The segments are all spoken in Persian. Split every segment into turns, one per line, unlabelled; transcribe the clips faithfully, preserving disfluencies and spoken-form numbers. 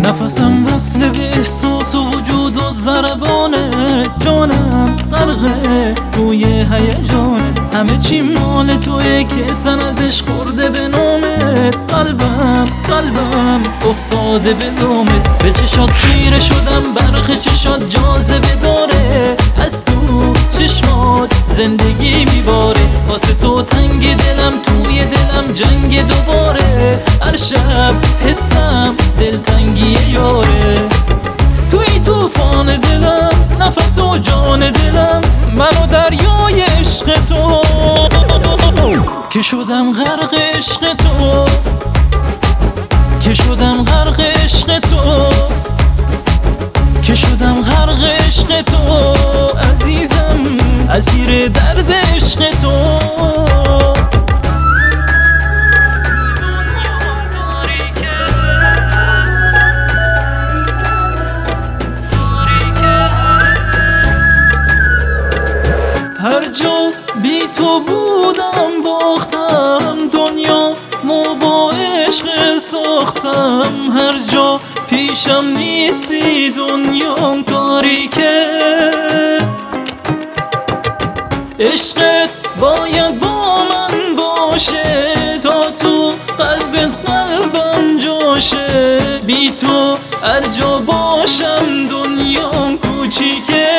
نفسم وصل به احساس و وجود و ضربانه، جانم غرقه توی هیجانه، همه چی مال توئه که سندش خورده به نامت. قلبم قلبم افتاده به دامت، به چشات خیره شدم، برق چشات جاذبه داره، از تو چشمات زندگی میباره، واسه تو تنگ دلم، توی دلم جنگ دوباره، هر شب حسم دلتنگی یاره. توی توفان دلم، نفس و جان دلم، منو دریای عشق تو که شدم غرق عشق تو، که شدم غرق عشق تو، که شدم غرق عشق تو عزیزم، اسیر درد عشق تو. هر جا بی تو بودم باختم، دنیا مو با عشق ساختم، هر جا پیشم نیستی دنیام تاریکه، عشقت باید با من باشه تا تو قلبت قلبم جاشه، بی تو هر جا باشم دنیام کوچیکه.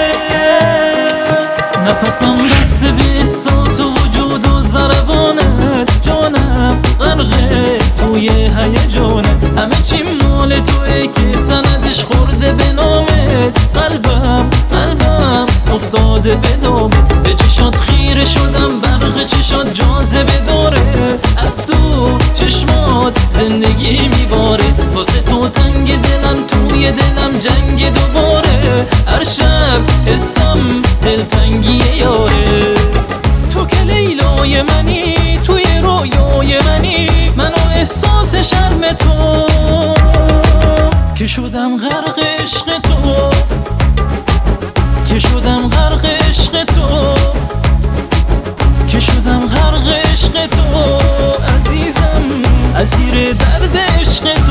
نفسم بسته به احساس و وجود و ضربانت، جانم غرقه توی هیجانه، همه چی مال توئه که سندش خورده به نامت. قلبم قلبم افتاده به دامت، به چشات خیره شدم، برق چشات جاذبه داره، از تو چشمات زندگی میباره، واسه تو تنگ دلم، توی دلم جنگ دوباره، هر شب حسم دلتنگی یاره. تو که لیلای منی، توی رویای منی، منو احساس شرم تو که شدم غرق عشق تو، که شدم غرق عشق تو، که شدم غرق عشق تو عزیزم، اسیر درد عشق